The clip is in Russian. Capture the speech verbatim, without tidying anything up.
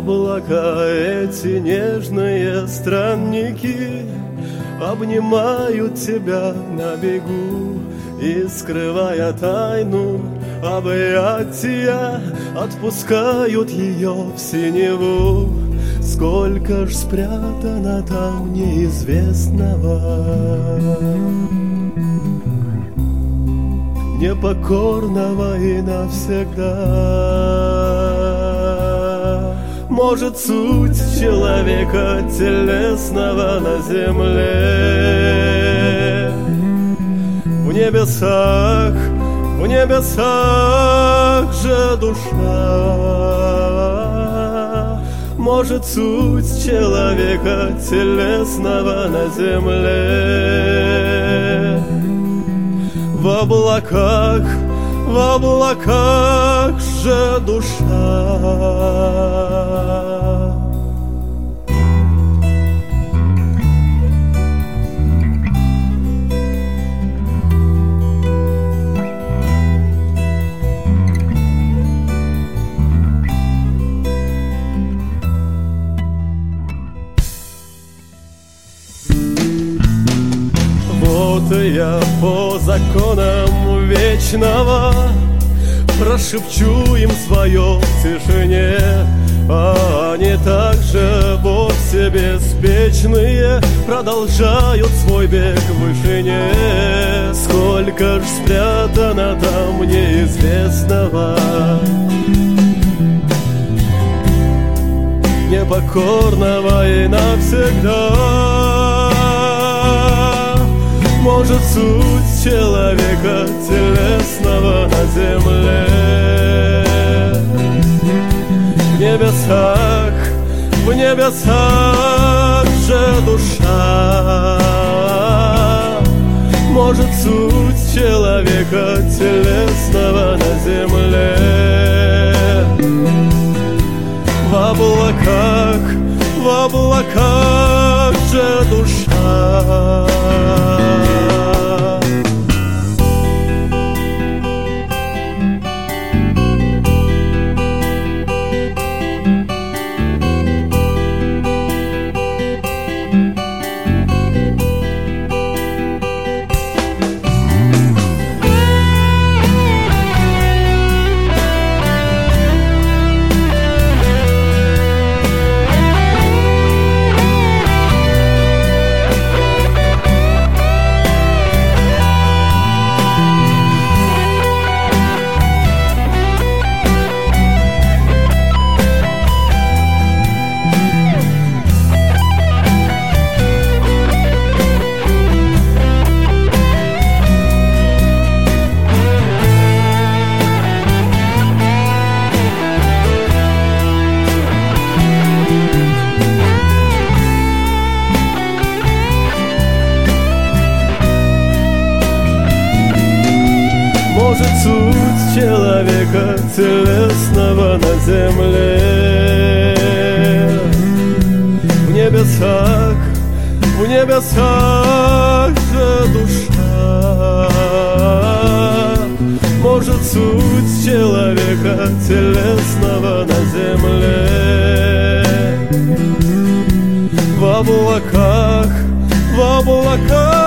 Облака эти нежные странники обнимают тебя на бегу, и, скрывая тайну объятия, отпускают ее в синеву. Сколько ж спрятано там неизвестного, непокорного и навсегда. Может, суть человека телесного на земле в небесах, в небесах же душа. Может, суть человека телесного на земле в облаках, в облаках же душа. Вот я по законам вечного прошепчу им свое в тишине, а они также вовсе беспечные продолжают свой бег в вышине. Сколько ж спрятано там неизвестного, непокорного и навсегда. Может, суть человека телесного на земле в небесах, в небесах же душа. Может, суть человека телесного на земле в облаках, в облаках же душа. Может, суть человека телесного на земле в небесах, в небесах же душа. Может, суть человека телесного на земле в облаках, в облаках